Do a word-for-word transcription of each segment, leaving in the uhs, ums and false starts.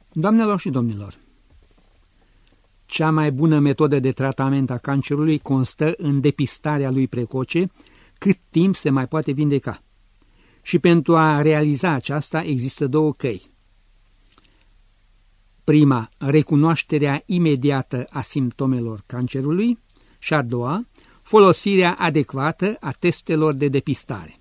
Doamnelor și domnilor, cea mai bună metodă de tratament a cancerului constă în depistarea lui precoce, cât timp se mai poate vindeca. Și pentru a realiza aceasta există două căi. Prima, recunoașterea imediată a simptomelor cancerului și a doua, folosirea adecvată a testelor de depistare.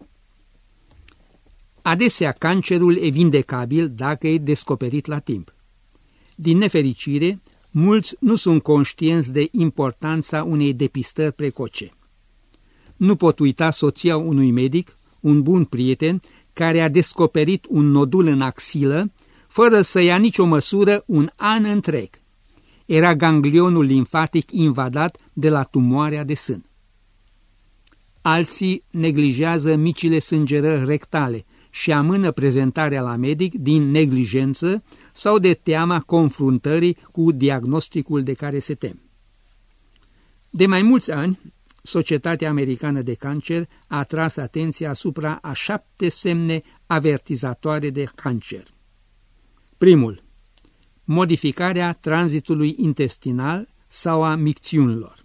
Adesea, cancerul e vindecabil dacă e descoperit la timp. Din nefericire, mulți nu sunt conștienți de importanța unei depistări precoce. Nu pot uita soția unui medic, un bun prieten, care a descoperit un nodul în axilă, fără să ia nicio măsură un an întreg. Era ganglionul limfatic invadat de la tumoarea de sân. Alții neglijează micile sângerări rectale și amână prezentarea la medic din neglijență sau de teama confruntării cu diagnosticul de care se tem. De mai mulți ani, Societatea Americană de Cancer a atras atenția asupra a șapte semne avertizatoare de cancer. Primul, modificarea tranzitului intestinal sau a micțiunilor.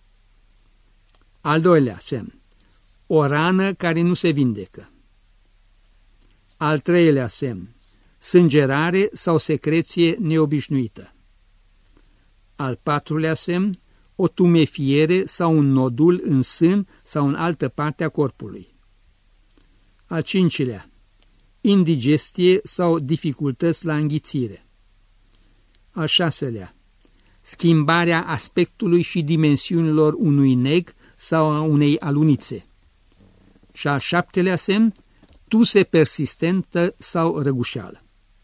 Al doilea semn, o rană care nu se vindecă. Al treilea semn, sângerare sau secreție neobișnuită. Al patrulea semn, o tumefiere sau un nodul în sân sau în altă parte a corpului. Al cincilea, indigestie sau dificultăți la înghițire. Al șaselea, schimbarea aspectului și dimensiunilor unui neg sau a unei alunițe. Și al șaptelea semn, tuse persistentă sau răgușeală.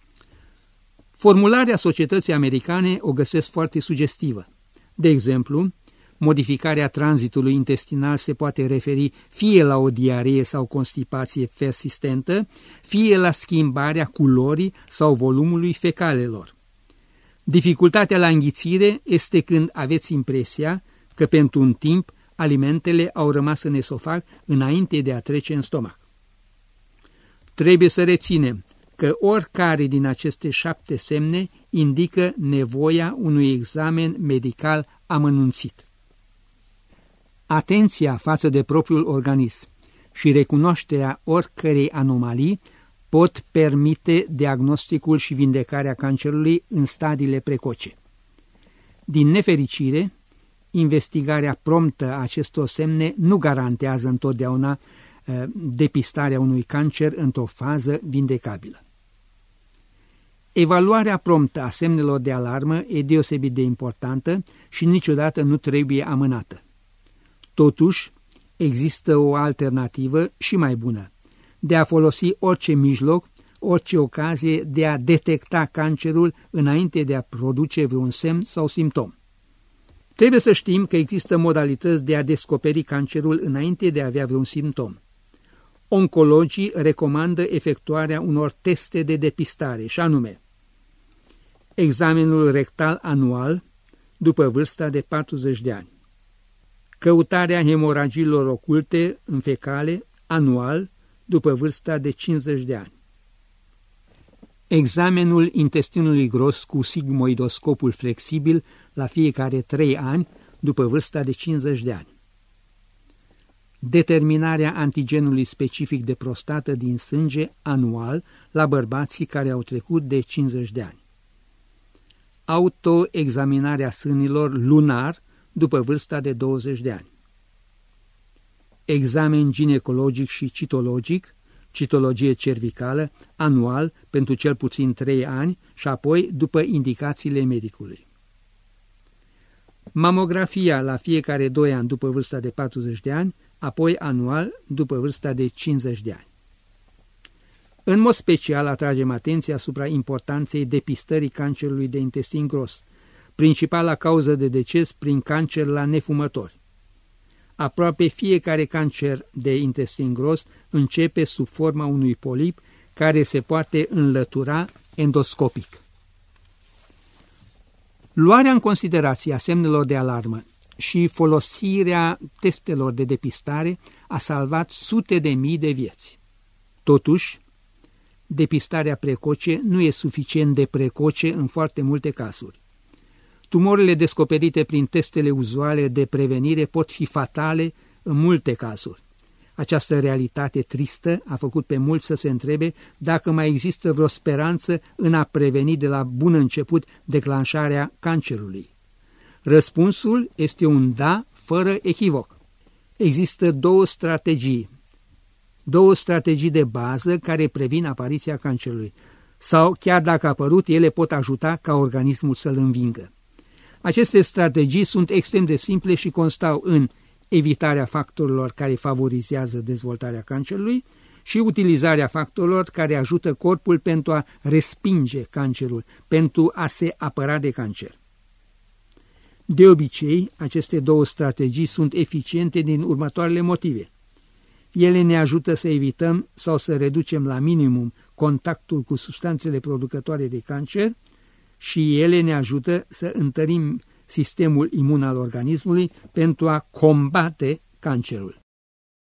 Formularea Societății Americane o găsesc foarte sugestivă. De exemplu, modificarea tranzitului intestinal se poate referi fie la o diaree sau constipație persistentă, fie la schimbarea culorii sau volumului fecalelor. Dificultatea la înghițire este când aveți impresia că pentru un timp alimentele au rămas în esofag înainte de a trece în stomac. Trebuie să reținem că oricare din aceste șapte semne indică nevoia unui examen medical amănunțit. Atenția față de propriul organism și recunoașterea oricărei anomalii pot permite diagnosticul și vindecarea cancerului în stadiile precoce. Din nefericire, investigarea promptă a acestor semne nu garantează întotdeauna depistarea unui cancer într-o fază vindecabilă. Evaluarea promptă a semnelor de alarmă e deosebit de importantă și niciodată nu trebuie amânată. Totuși, există o alternativă și mai bună, de a folosi orice mijloc, orice ocazie de a detecta cancerul înainte de a produce vreun semn sau simptom. Trebuie să știm că există modalități de a descoperi cancerul înainte de a avea vreun simptom. Oncologii recomandă efectuarea unor teste de depistare, și anume examenul rectal anual după vârsta de patruzeci de ani, căutarea hemoragiilor oculte în fecale anual după vârsta de cincizeci de ani, examenul intestinului gros cu sigmoidoscopul flexibil la fiecare trei ani după vârsta de cincizeci de ani, determinarea antigenului specific de prostată din sânge anual la bărbații care au trecut de cincizeci de ani, autoexaminarea sânilor lunar după vârsta de douăzeci de ani, examen ginecologic și citologic, citologie cervicală, anual pentru cel puțin trei ani și apoi după indicațiile medicului. Mamografia la fiecare doi ani după vârsta de patruzeci de ani, apoi anual după vârsta de cincizeci de ani. În mod special atragem atenția asupra importanței depistării cancerului de intestin gros, principala cauză de deces prin cancer la nefumători. Aproape fiecare cancer de intestin gros începe sub forma unui polip care se poate înlătura endoscopic. Luarea în considerație a semnelor de alarmă și folosirea testelor de depistare a salvat sute de mii de vieți. Totuși, depistarea precoce nu e suficient de precoce în foarte multe cazuri. Tumorile descoperite prin testele uzuale de prevenire pot fi fatale în multe cazuri. Această realitate tristă a făcut pe mulți să se întrebe dacă mai există vreo speranță în a preveni de la bun început declanșarea cancerului. Răspunsul este un da, fără echivoc. Există două strategii, două strategii de bază care previn apariția cancerului, sau chiar dacă a apărut, ele pot ajuta ca organismul să-l învingă. Aceste strategii sunt extrem de simple și constau în evitarea factorilor care favorizează dezvoltarea cancerului și utilizarea factorilor care ajută corpul pentru a respinge cancerul, pentru a se apăra de cancer. De obicei, aceste două strategii sunt eficiente din următoarele motive. Ele ne ajută să evităm sau să reducem la minimum contactul cu substanțele producătoare de cancer și ele ne ajută să întărim sistemul imun al organismului pentru a combate cancerul.